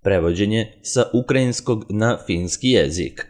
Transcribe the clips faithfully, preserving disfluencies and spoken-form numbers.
Prevođenje sa ukrajinskog na finski jezik.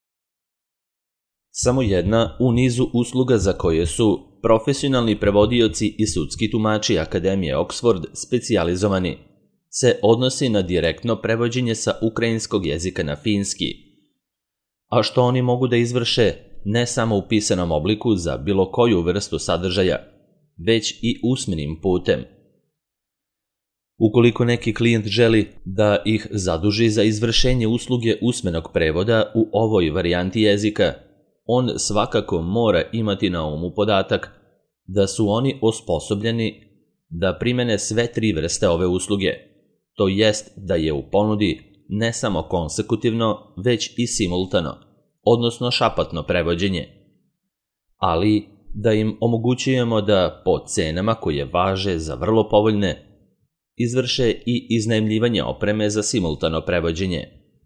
Samo jedna u nizu usluga za koje su profesionalni prevodioci i sudski tumači Akademije Oxford specijalizovani se odnosi na direktno prevođenje sa ukrajinskog jezika na finski, a što oni mogu da izvrše ne samo u pisanom obliku za bilo koju vrstu sadržaja, već i usmenim putem. Ukoliko neki klijent želi da ih zaduži za izvršenje usluge usmenog prevoda u ovoj varijanti jezika, on svakako mora imati na umu podatak da su oni osposobljeni da primene sve tri vrste ove usluge, to jest da je u ponudi ne samo konsekutivno, već i simultano, odnosno šapatno prevođenje, ali da im omogućujemo da po cenama koje važe za vrlo povoljne izvrše i iznajmljivanje opreme za simultano prevođenje.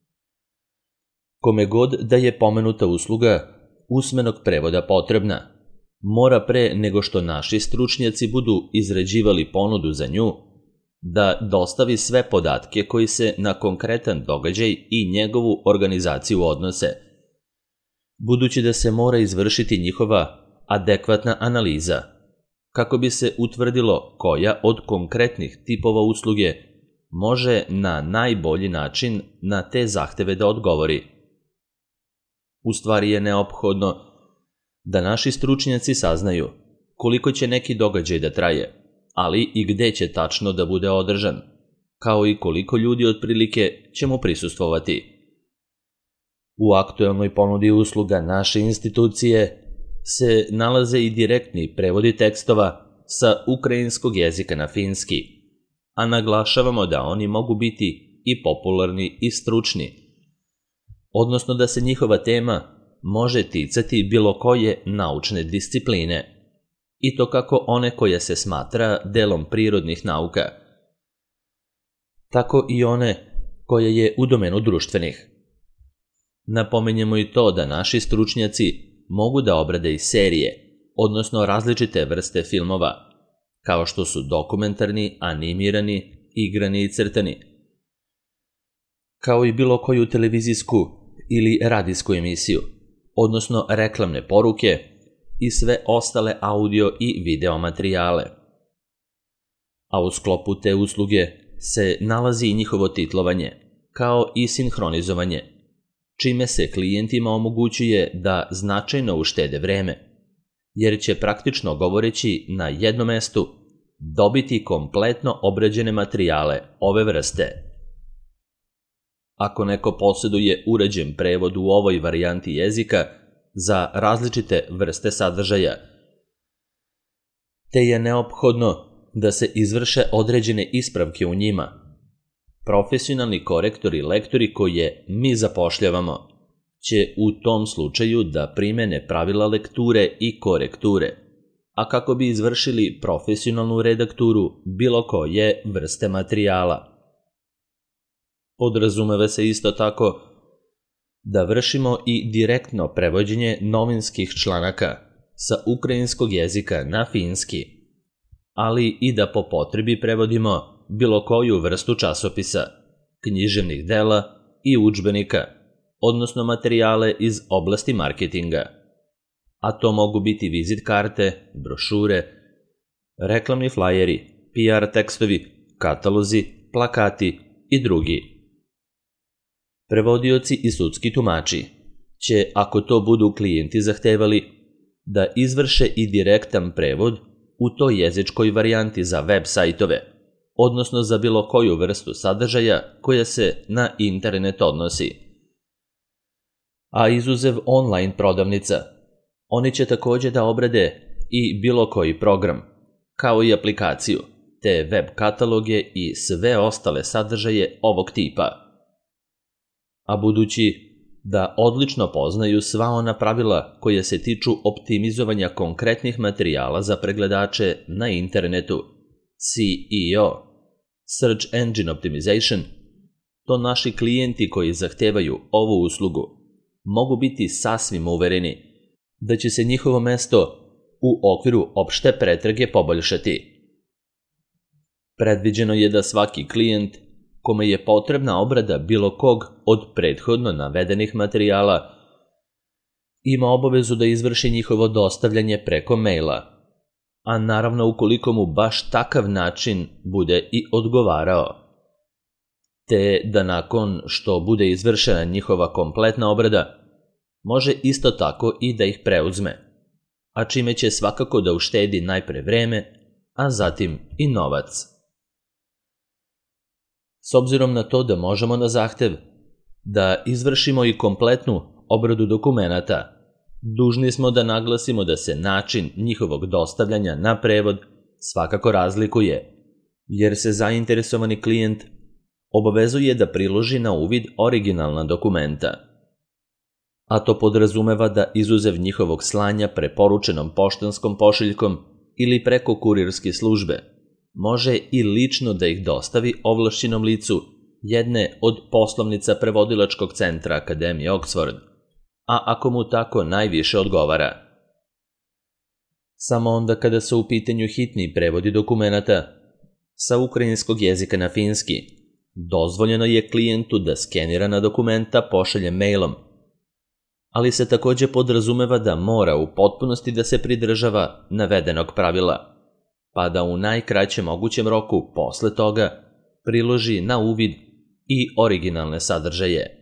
Kome god da je pomenuta usluga usmenog prevoda potrebna, mora pre nego što naši stručnjaci budu izrađivali ponudu za nju, da dostavi sve podatke koji se na konkretan događaj i njegovu organizaciju odnose, budući da se mora izvršiti njihova adekvatna analiza, kako bi se utvrdilo koja od konkretnih tipova usluge može na najbolji način na te zahteve da odgovori. U stvari je neophodno da naši stručnjaci saznaju koliko će neki događaj da traje, ali i gde će tačno da bude održan, kao i koliko ljudi otprilike će mu prisustvovati. U aktuelnoj ponudi usluga naše institucije se nalaze i direktni prevodi tekstova sa ukrajinskog jezika na finski, a naglašavamo da oni mogu biti i popularni i stručni, odnosno da se njihova tema može ticati bilo koje naučne discipline, i to kako one koja se smatra delom prirodnih nauka, tako i one koja je u domenu društvenih. Napomenjemo i to da naši stručnjaci mogu da obrade i serije, odnosno različite vrste filmova, kao što su dokumentarni, animirani, igrani i crtani, kao i bilo koju televizijsku ili radijsku emisiju, odnosno reklamne poruke i sve ostale audio i video materijale. A u sklopu te usluge se nalazi i njihovo titlovanje, kao i sinhronizovanje, čime se klijentima omogućuje da značajno uštede vreme, jer će praktično govoreći na jednom mestu dobiti kompletno obrađene materijale ove vrste. Ako neko posjeduje uređen prevod u ovoj varijanti jezika za različite vrste sadržaja, te je neophodno da se izvrše određene ispravke u njima, profesionalni korektori i lektori koje mi zapošljavamo će u tom slučaju da primene pravila lekture i korekture, a kako bi izvršili profesionalnu redakturu bilo koje vrste materijala. Podrazumeva se isto tako da vršimo i direktno prevođenje novinskih članaka sa ukrajinskog jezika na finski, ali i da po potrebi prevodimo bilo koju vrstu časopisa, književnih dela i udžbenika, odnosno materijale iz oblasti marketinga. A to mogu biti vizit karte, brošure, reklamni flajeri, P R tekstovi, katalozi, plakati i drugi. Prevodioci i sudski tumači će, ako to budu klijenti zahtevali, da izvrše i direktan prevod u toj jezičkoj varijanti za web sajtove, odnosno za bilo koju vrstu sadržaja koja se na internet odnosi. A izuzev online prodavnica, oni će takođe da obrade i bilo koji program, kao i aplikaciju, te web kataloge i sve ostale sadržaje ovog tipa. A budući da odlično poznaju sva ona pravila koja se tiču optimizovanja konkretnih materijala za pregledače na internetu, S E O, Search Engine Optimization, to naši klijenti koji zahtevaju ovu uslugu mogu biti sasvim uvereni da će se njihovo mesto u okviru opšte pretrage poboljšati. Predviđeno je da svaki klijent kome je potrebna obrada bilo kog od prethodno navedenih materijala, ima obavezu da izvrši njihovo dostavljanje preko maila, a naravno ukoliko mu baš takav način bude i odgovarao, te da nakon što bude izvršena njihova kompletna obrada, može isto tako i da ih preuzme, a čime će svakako da uštedi najpre vreme, a zatim i novac. S obzirom na to da možemo na zahtev da izvršimo i kompletnu obradu dokumenata, dužni smo da naglasimo da se način njihovog dostavljanja na prevod svakako razlikuje, jer se zainteresovani klijent obavezuje da priloži na uvid originalna dokumenta, a to podrazumeva da izuzev njihovog slanja preporučenom poštanskom pošiljkom ili preko kurirske službe, može i lično da ih dostavi ovlašćenom licu jedne od poslovnica prevodilačkog centra Akademije Oxford, a ako mu tako najviše odgovara. Samo onda kada su u pitanju hitni prevodi dokumenata sa ukrajinskog jezika na finski, dozvoljeno je klijentu da skenirana dokumenta pošalje mailom, ali se takođe podrazumeva da mora u potpunosti da se pridržava navedenog pravila, pa da u najkraćem mogućem roku posle toga priloži na uvid i originalne sadržaje.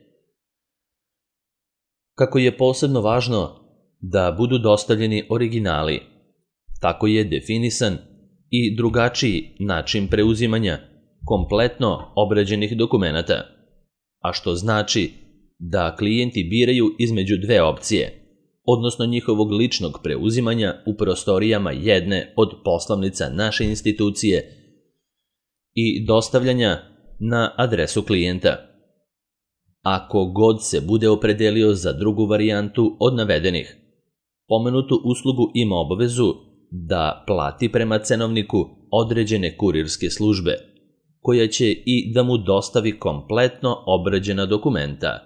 Kako je posebno važno da budu dostavljeni originali, tako je definisan i drugačiji način preuzimanja kompletno obrađenih dokumenata, a što znači da klijenti biraju između dve opcije, odnosno njihovog ličnog preuzimanja u prostorijama jedne od poslovnica naše institucije i dostavljanja na adresu klijenta. Ako god se bude opredelio za drugu varijantu od navedenih, pomenutu uslugu ima obavezu da plati prema cenovniku određene kurirske službe, koja će i da mu dostavi kompletno obrađena dokumenta.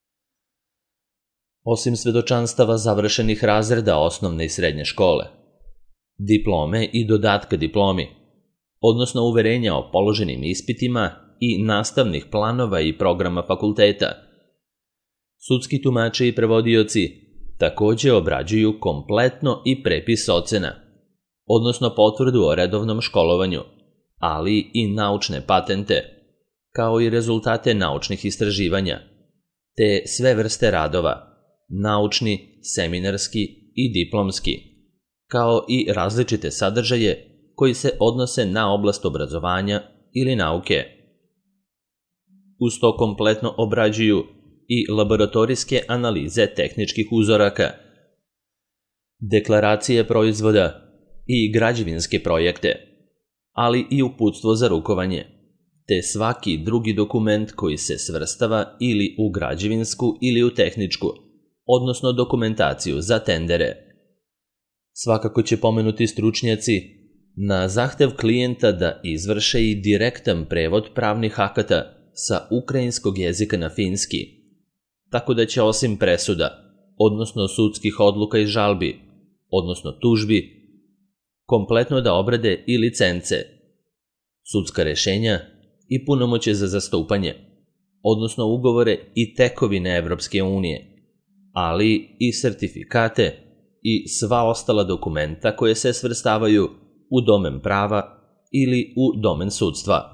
Osim svedočanstava završenih razreda osnovne i srednje škole, diplome i dodatka diplomi, odnosno uverenja o položenim ispitima i nastavnih planova i programa fakulteta, sudski tumači i prevodioci takođe obrađuju kompletno i prepis ocena, odnosno potvrdu o redovnom školovanju, ali i naučne patente, kao i rezultate naučnih istraživanja, te sve vrste radova, naučni, seminarski i diplomski, kao i različite sadržaje koji se odnose na oblast obrazovanja ili nauke. Uz to kompletno obrađuju i laboratorijske analize tehničkih uzoraka, deklaracije proizvoda i građevinske projekte, ali i uputstvo za rukovanje, te svaki drugi dokument koji se svrstava ili u građevinsku ili u tehničku, odnosno dokumentaciju za tendere. Svakako će pomenuti stručnjaci na zahtev klijenta da izvrše i direktan prevod pravnih akata sa ukrajinskog jezika na finski, tako da će osim presuda, odnosno sudskih odluka i žalbi, odnosno tužbi, kompletno da obrade i licence, sudska rešenja i punomoćje za zastupanje, odnosno ugovore i tekovine Evropske unije, ali i sertifikate i sva ostala dokumenta koje se svrstavaju u domen prava ili u domen sudstva.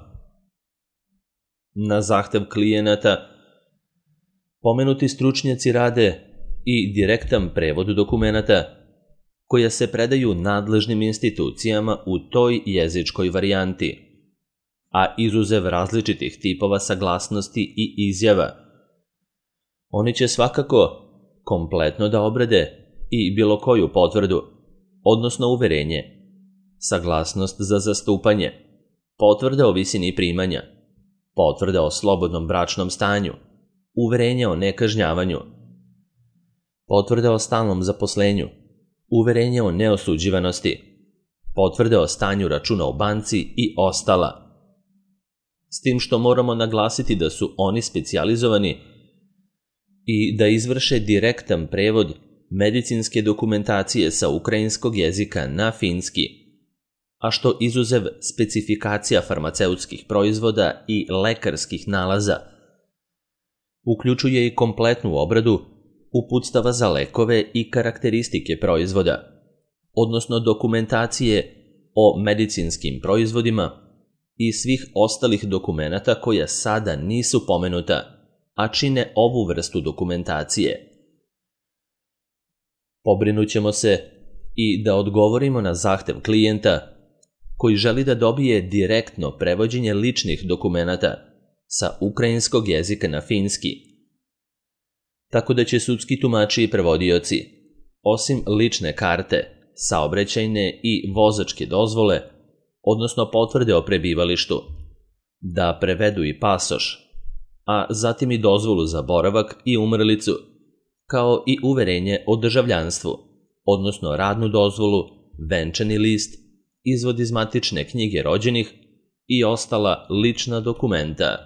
Na zahtev klijenata pomenuti stručnjaci rade i direktan prevod dokumenata koja se predaju nadležnim institucijama u toj jezičkoj varijanti, a izuzev različitih tipova saglasnosti i izjava, oni će svakako kompletno da obrade i bilo koju potvrdu, odnosno uverenje, saglasnost za zastupanje, potvrda o visini primanja, potvrda o slobodnom bračnom stanju, uverenje o nekažnjavanju, potvrda o stalnom zaposlenju, uverenje o neosuđivanosti, potvrde o stanju računa u banci i ostala. S tim što moramo naglasiti da su oni specijalizovani i da izvrše direktan prevod medicinske dokumentacije sa ukrajinskog jezika na finski, a što izuzev specifikacija farmaceutskih proizvoda i lekarskih nalaza, uključuje i kompletnu obradu uputstava za lekove i karakteristike proizvoda, odnosno dokumentacije o medicinskim proizvodima i svih ostalih dokumenata koja sada nisu pomenuta, a čine ovu vrstu dokumentacije. Pobrinut ćemo se i da odgovorimo na zahtev klijenta koji želi da dobije direktno prevođenje ličnih dokumenata sa ukrajinskog jezika na finski. Tako da će sudski tumači i prevodioci, osim lične karte, saobraćajne i vozačke dozvole, odnosno potvrde o prebivalištu, da prevedu i pasoš, a zatim i dozvolu za boravak i umrlicu, kao i uverenje o državljanstvu, odnosno radnu dozvolu, venčani list, izvod iz matične knjige rođenih i ostala lična dokumenta.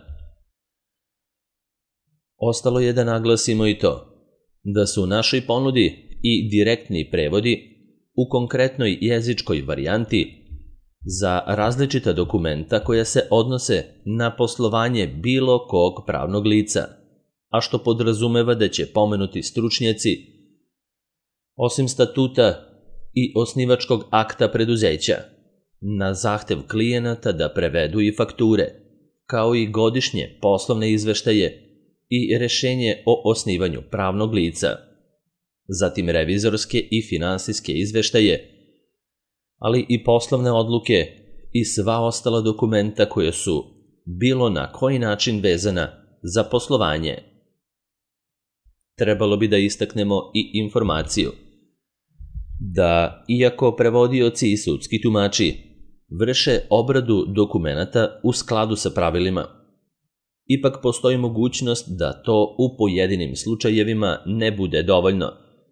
Ostalo je da naglasimo i to, da su u našoj ponudi i direktni prevodi u konkretnoj jezičkoj varijanti za različita dokumenta koja se odnose na poslovanje bilo kog pravnog lica, a što podrazumeva da će pomenuti stručnjaci, osim statuta i osnivačkog akta preduzeća, na zahtev klijenata da prevedu i fakture, kao i godišnje poslovne izveštaje i rešenje o osnivanju pravnog lica, zatim revizorske i finansijske izveštaje, ali i poslovne odluke i sva ostala dokumenta koja su bilo na koji način vezana za poslovanje. Trebalo bi da istaknemo i informaciju da, iako prevodioci i sudski tumači vrše obradu dokumenata u skladu sa pravilima, ipak postoji mogućnost da to u pojedinim slučajevima ne bude dovoljno.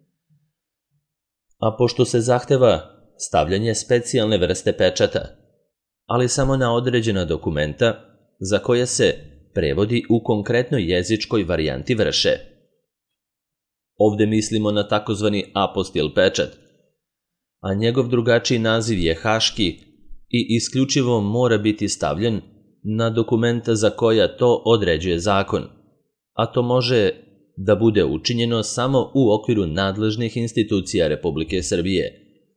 A pošto se zahteva stavljanje specijalne vrste pečata, ali samo na određena dokumenta za koje se prevodi u konkretnoj jezičkoj varijanti vrše. Ovde mislimo na takozvani apostil pečat, a njegov drugačiji naziv je haški i isključivo mora biti stavljen na dokumenta za koja to određuje zakon, a to može da bude učinjeno samo u okviru nadležnih institucija Republike Srbije.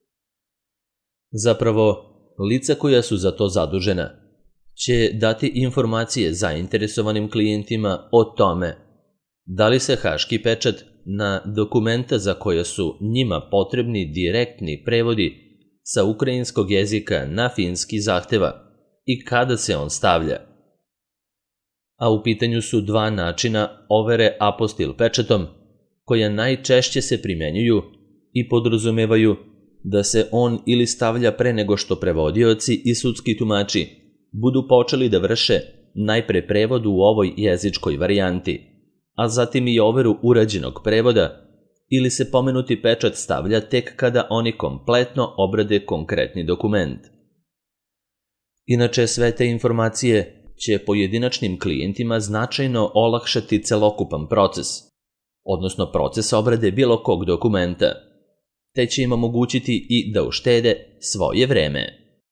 Zapravo, lica koja su za to zadužena će dati informacije zainteresovanim klijentima o tome da li se haški pečat na dokumenta za koje su njima potrebni direktni prevodi sa ukrajinskog jezika na finski zahteva i kada se on stavlja. A u pitanju su dva načina overe apostil pečatom koja najčešće se primenjuju i podrazumevaju da se on ili stavlja pre nego što prevodioci i sudski tumači budu počeli da vrše najpre prevod u ovoj jezičkoj varijanti, a zatim i overu urađenog prevoda, ili se pomenuti pečat stavlja tek kada oni kompletno obrade konkretni dokument. Inače, sve te informacije će pojedinačnim klijentima značajno olakšati celokupan proces, odnosno proces obrade bilo kog dokumenta, te će im omogućiti i da uštede svoje vreme.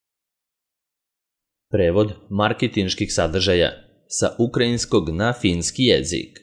Prevod marketinških sadržaja sa ukrajinskog na finski jezik.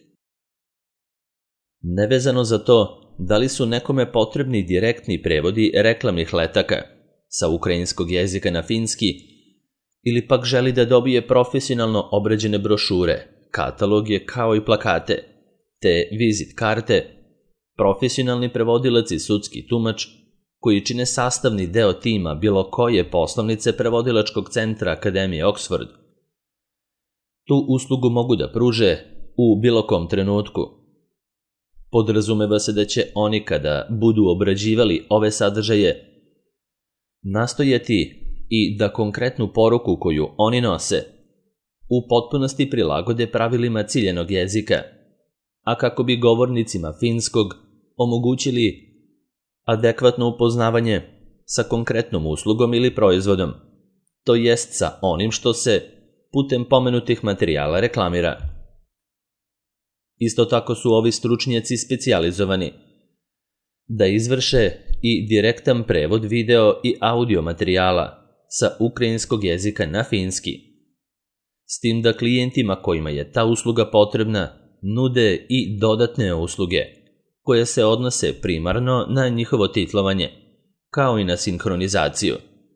Nevezano za to da li su nekome potrebni direktni prevodi reklamnih letaka sa ukrajinskog jezika na finski ili pak želi da dobije profesionalno obrađene brošure, kataloge kao i plakate, te vizit karte, profesionalni prevodilac i sudski tumač koji čine sastavni deo tima bilo koje poslovnice prevodilačkog centra Akademije Oxford. Tu uslugu mogu da pruže u bilo kom trenutku. Podrazumeva se da će oni kada budu obrađivali ove sadržaje nastojati i da konkretnu poruku koju oni nose u potpunosti prilagode pravilima ciljenog jezika, a kako bi govornicima finskog omogućili adekvatno upoznavanje sa konkretnom uslugom ili proizvodom, to jest sa onim što se putem pomenutih materijala reklamira. Isto tako su ovi stručnjaci specijalizovani da izvrše i direktan prevod video i audio materijala sa ukrajinskog jezika na finski. S tim da klijentima kojima je ta usluga potrebna nude i dodatne usluge, koje se odnose primarno na njihovo titlovanje, kao i na sinhronizaciju.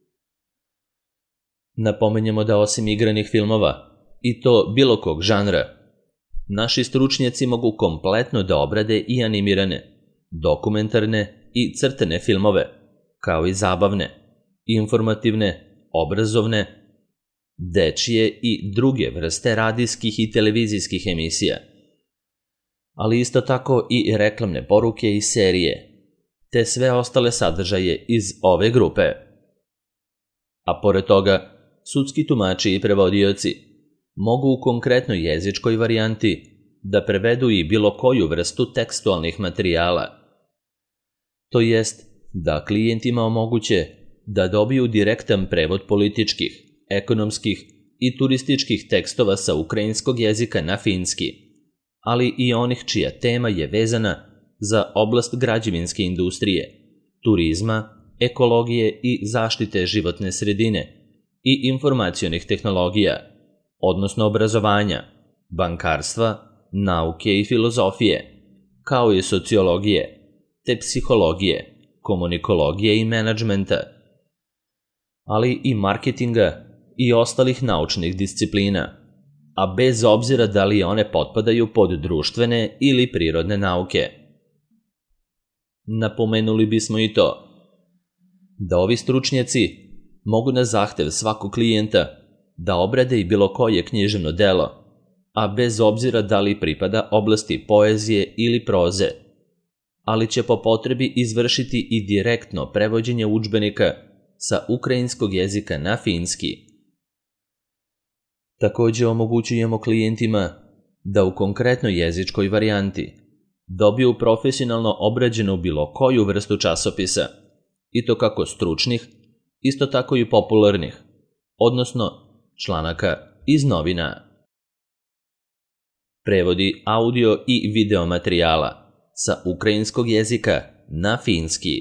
Napomenjemo da osim igranih filmova, i to bilo kog žanra, naši stručnjaci mogu kompletno da obrade i animirane, dokumentarne i crtane filmove, kao i zabavne, informativne, obrazovne, dečije i druge vrste radijskih i televizijskih emisija, ali isto tako i reklamne poruke i serije, te sve ostale sadržaje iz ove grupe. A pored toga, sudski tumači i prevodioci mogu u konkretnoj jezičkoj varijanti da prevedu i bilo koju vrstu tekstualnih materijala, to jest da klijentima omoguće da dobiju direktan prevod političkih, ekonomskih i turističkih tekstova sa ukrajinskog jezika na finski, ali i onih čija tema je vezana za oblast građevinske industrije, turizma, ekologije i zaštite životne sredine i informacionih tehnologija, odnosno obrazovanja, bankarstva, nauke i filozofije, kao i sociologije, te psihologije, komunikologije i menadžmenta, ali i marketinga i ostalih naučnih disciplina, a bez obzira da li one potpadaju pod društvene ili prirodne nauke. Napomenuli bismo i to da ovi stručnjaci mogu na zahtev svakog klijenta da obrade i bilo koje književno delo, a bez obzira da li pripada oblasti poezije ili proze, ali će po potrebi izvršiti i direktno prevođenje udžbenika sa ukrajinskog jezika na finski. Također omogućujemo klijentima da u konkretnoj jezičkoj varijanti dobiju profesionalno obrađenu bilo koju vrstu časopisa, i to kako stručnih, isto tako i popularnih, odnosno članaka iz novina. Prevodi audio i video materijala sa ukrajinskog jezika na finski.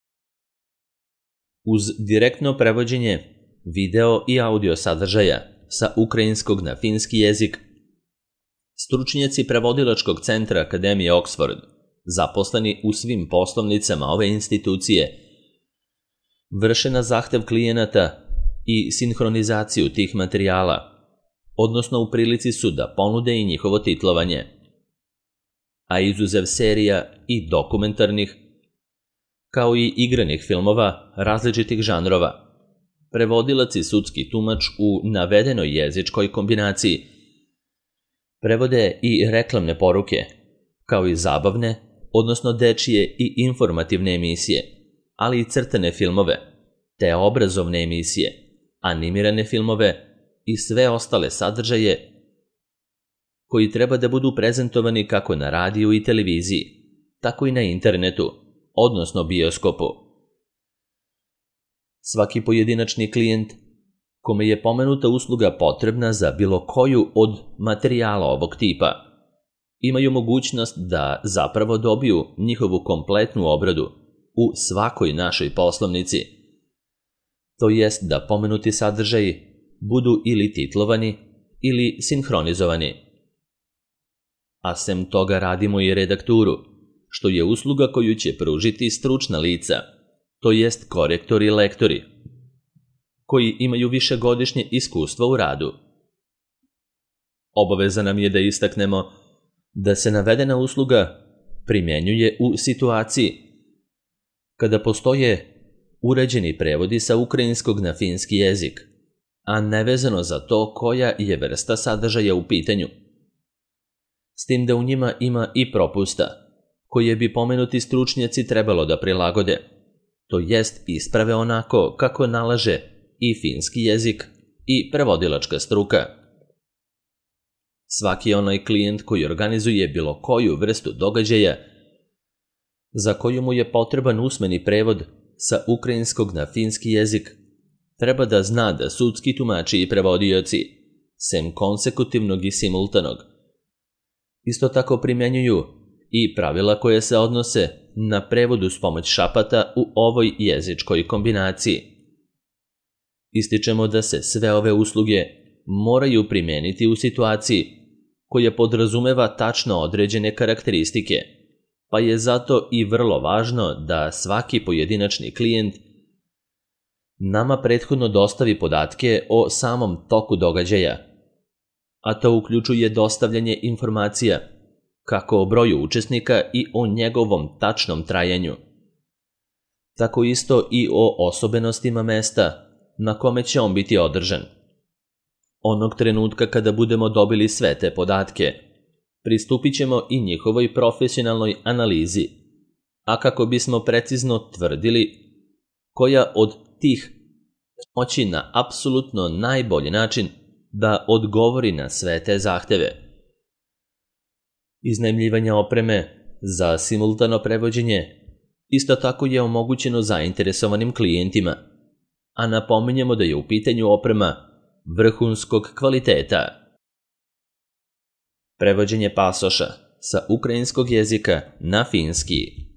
Uz direktno prevođenje video i audio sadržaja sa ukrajinskog na finski jezik, stručnjaci prevodilačkog centra Akademije Oxford, zaposleni u svim poslovnicama ove institucije, vrše na zahtev klijenata i sinhronizaciju tih materijala, odnosno u prilici su da ponude i njihovo titlovanje. A izuzev serija i dokumentarnih, kao i igranih filmova različitih žanrova, prevodilac i sudski tumač u navedenoj jezičkoj kombinaciji prevode i reklamne poruke, kao i zabavne, odnosno dečije i informativne emisije, ali i crtane filmove, te obrazovne emisije, animirane filmove i sve ostale sadržaje koji treba da budu prezentovani kako na radiju i televiziji, tako i na internetu, odnosno bioskopu. Svaki pojedinačni klijent kome je pomenuta usluga potrebna za bilo koju od materijala ovog tipa, imaju mogućnost da zapravo dobiju njihovu kompletnu obradu u svakoj našoj poslovnici, to jest da pomenuti sadržaji budu ili titlovani ili sinhronizovani. A sem toga radimo i redakturu, što je usluga koju će pružiti stručna lica, to jest korektori i lektori, koji imaju višegodišnje iskustvo u radu. Obaveza nam je da istaknemo da se navedena usluga primjenjuje u situaciji kada postoje uređeni prevodi sa ukrajinskog na finski jezik, a nevezano za to koja je vrsta sadržaja u pitanju. S tim da u njima ima i propusta, koje bi pomenuti stručnjaci trebalo da prilagode, to jest isprave onako kako nalaže i finski jezik i prevodilačka struka. Svaki onaj klijent koji organizuje bilo koju vrstu događaja za koju mu je potreban usmeni prevod sa ukrajinskog na finski jezik, treba da zna da sudski tumači i prevodioci, sem konsekutivnog i simultanog, isto tako primjenjuju i pravila koje se odnose na prevodu s pomoć šapata u ovoj jezičkoj kombinaciji. Ističemo da se sve ove usluge moraju primeniti u situaciji koja podrazumeva tačno određene karakteristike, pa je zato i vrlo važno da svaki pojedinačni klijent nama prethodno dostavi podatke o samom toku događaja, a to uključuje dostavljanje informacija kako o broju učesnika i o njegovom tačnom trajanju, tako isto i o osobenostima mesta na kome će on biti održan. Onog trenutka kada budemo dobili sve te podatke, pristupit ćemo i njihovoj profesionalnoj analizi, a kako bismo precizno tvrdili koja od tih moći na apsolutno najbolji način da odgovori na sve te zahteve. Iznajmljivanje opreme za simultano prevođenje isto tako je omogućeno zainteresovanim klijentima, a napominjemo da je u pitanju oprema vrhunskog kvaliteta. Prevođenje pasoša sa ukrajinskog jezika na finski.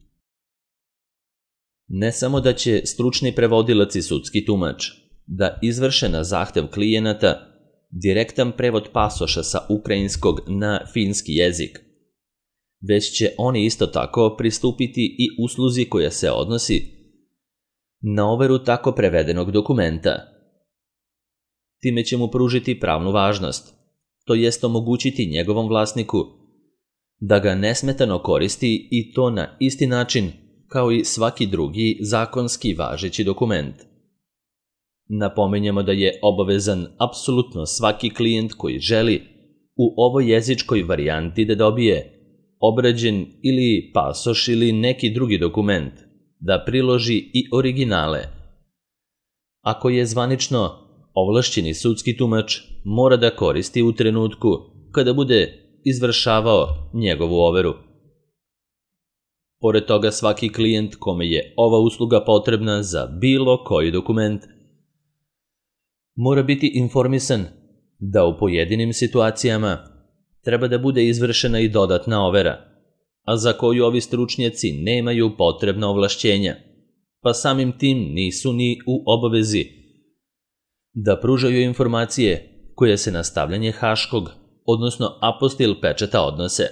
Ne samo da će stručni prevodilac i sudski tumač da izvrše na zahtev klijenata direktan prevod pasoša sa ukrajinskog na finski jezik, već će oni isto tako pristupiti i usluzi koja se odnosi na overu tako prevedenog dokumenta. Time će mu pružiti pravnu važnost, to jest omogućiti njegovom vlasniku da ga nesmetano koristi i to na isti način kao i svaki drugi zakonski važeći dokument. Napominjemo da je obavezan apsolutno svaki klijent koji želi u ovoj jezičkoj varijanti da dobije obrađen ili pasoš ili neki drugi dokument, da priloži i originale. Ako je zvanično ovlašćeni sudski tumač mora da koristi u trenutku kada bude izvršavao njegovu overu. Pored toga, svaki klijent kome je ova usluga potrebna za bilo koji dokument mora biti informisan da u pojedinim situacijama treba da bude izvršena i dodatna overa, a za koju ovi stručnjaci nemaju potrebna ovlašćenja, pa samim tim nisu ni u obavezi da pružaju informacije koje se na stavljanje haškog, odnosno apostil pečata odnose.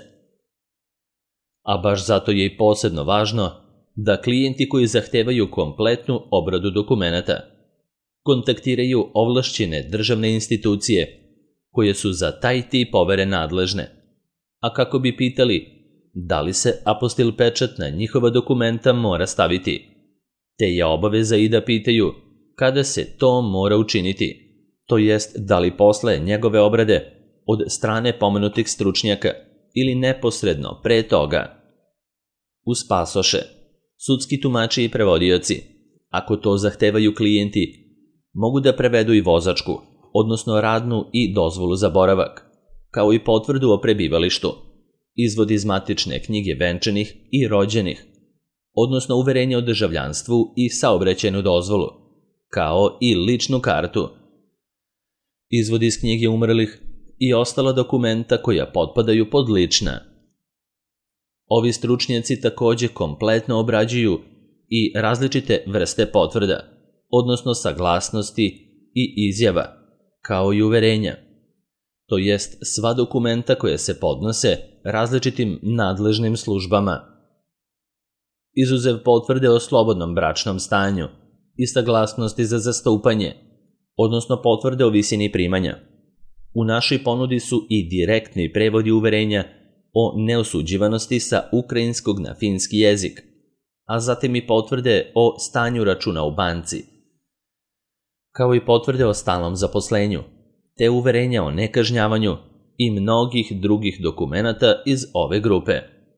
A baš zato je i posebno važno da klijenti koji zahtevaju kompletnu obradu dokumenata kontaktiraju ovlašćene državne institucije koje su za taj tip overe nadležne, a kako bi pitali da li se apostil pečat na njihova dokumenta mora staviti, te je obaveza i da pitaju kada se to mora učiniti, to jest da li posle njegove obrade od strane pomenutih stručnjaka ili neposredno pre toga. Uz pasoše, sudski tumači i prevodioci, ako to zahtevaju klijenti, mogu da prevedu i vozačku, odnosno radnu i dozvolu za boravak, kao i potvrdu o prebivalištu, izvod iz matične knjige venčanih i rođenih, odnosno uverenje o državljanstvu i saobraćajnu dozvolu, kao i ličnu kartu, izvod iz knjige umrlih i ostala dokumenta koja potpadaju pod lična. Ovi stručnjaci takođe kompletno obrađuju i različite vrste potvrda, odnosno saglasnosti i izjava, kao i uverenja, to jest sva dokumenta koja se podnose različitim nadležnim službama. Izuzev potvrde o slobodnom bračnom stanju i saglasnosti za zastupanje, odnosno potvrde o visini primanja. U našoj ponudi su i direktni prevodi uverenja o neosuđivanosti sa ukrajinskog na finski jezik, a zatim i potvrde o stanju računa u banci, kao i potvrde o stalnom zaposlenju, te uverenja o nekažnjavanju i mnogih drugih dokumenata iz ove grupe.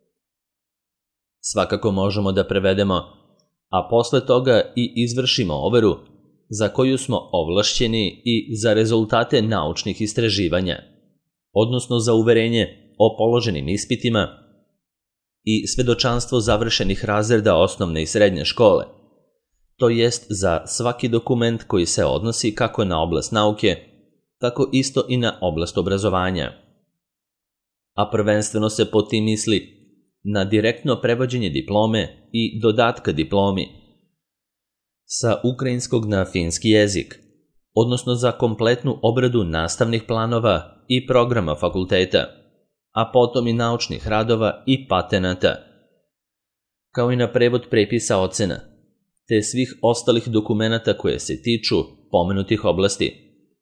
Svakako možemo da prevedemo, a posle toga i izvršimo overu za koju smo ovlašćeni i za rezultate naučnih istraživanja, odnosno za uverenje o položenim ispitima i svedočanstvo završenih razreda osnovne i srednje škole, to jest za svaki dokument koji se odnosi kako na oblast nauke, tako isto i na oblast obrazovanja. A prvenstveno se po tim misli na direktno prevođenje diplome i dodatka diplomi sa ukrajinskog na finski jezik, odnosno za kompletnu obradu nastavnih planova i programa fakulteta, a potom i naučnih radova i patenata, kao i na prevod prepisa ocena, te svih ostalih dokumenata koje se tiču pomenutih oblasti.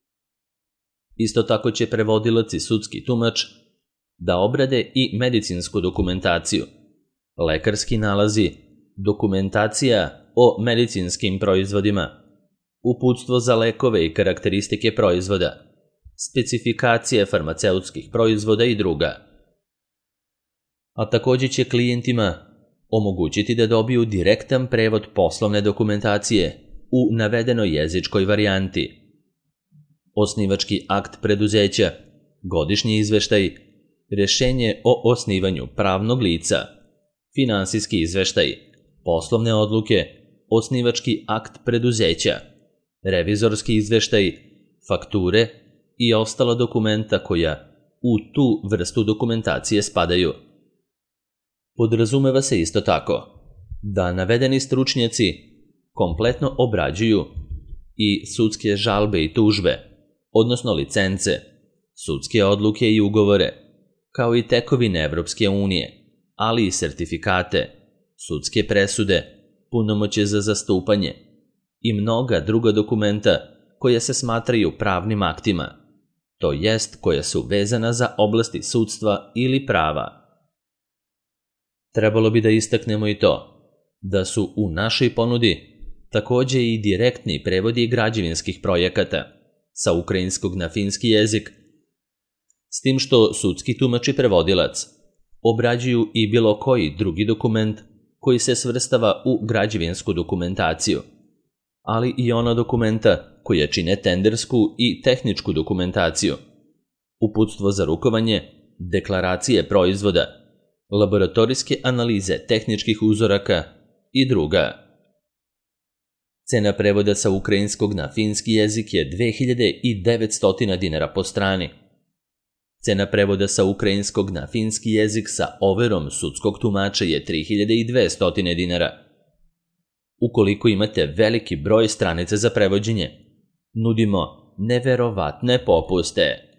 Isto tako će prevodilac i sudski tumač da obrade i medicinsku dokumentaciju, lekarski nalazi, dokumentacija o medicinskim proizvodima, uputstvo za lekove i karakteristike proizvoda, specifikacije farmaceutskih proizvoda i druga. A također će klijentima omogućiti da dobiju direktan prevod poslovne dokumentacije u navedenoj jezičkoj varijanti. Osnivački akt preduzeća, godišnji izveštaj, rješenje o osnivanju pravnog lica, finansijski izveštaj, poslovne odluke, osnivački akt preduzeća, revizorski izveštaj, fakture i ostala dokumenta koja u tu vrstu dokumentacije spadaju. Podrazumeva se isto tako da navedeni stručnjaci kompletno obrađuju i sudske žalbe i tužbe, odnosno licence, sudske odluke i ugovore, kao i tekovine Evropske unije, ali i sertifikate, sudske presude, punomoćje za zastupanje i mnoga druga dokumenta koja se smatraju pravnim aktima, to jest koja su vezana za oblasti sudstva ili prava. Trebalo bi da istaknemo i to da su u našoj ponudi također i direktni prevodi građevinskih projekata sa ukrajinskog na finski jezik, s tim što sudski tumač i prevodilac obrađuju i bilo koji drugi dokument koji se svrstava u građevinsku dokumentaciju, ali i ona dokumenta koja čine tendersku i tehničku dokumentaciju, uputstvo za rukovanje, deklaracije proizvoda, laboratorijske analize tehničkih uzoraka i druga. Cena prevoda sa ukrajinskog na finski jezik je dve hiljade devetsto dinara po strani. Cena prevoda sa ukrajinskog na finski jezik sa overom sudskog tumača je tri hiljade dvesta dinara. Ukoliko imate veliki broj stranica za prevođenje, nudimo neverovatne popuste.